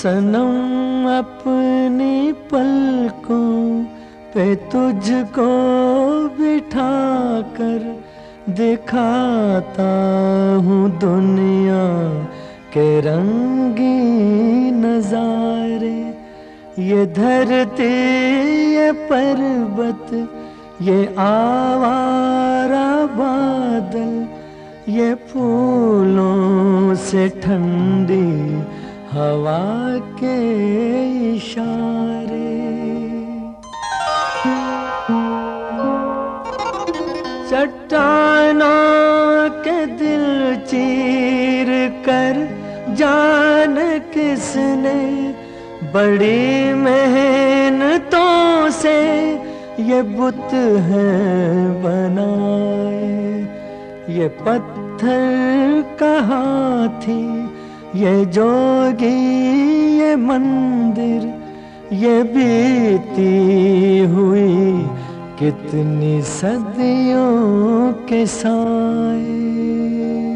सनम अपनी पलकों पे तुझको बिठा कर दिखाता हूँ दुनिया के रंगीन नजारे। ये धरती, ये पर्वत, ये आवारा बादल, ये फूलों से ठंडी हवा के इशारे। चट्टानों के दिल चीर कर जान किसने बड़ी मेहनतों से ये बुत है बनाए। ये पत्थर कहाँ थी, ये जोगी, ये मंदिर, ये बीती हुई कितनी सदियों के साए।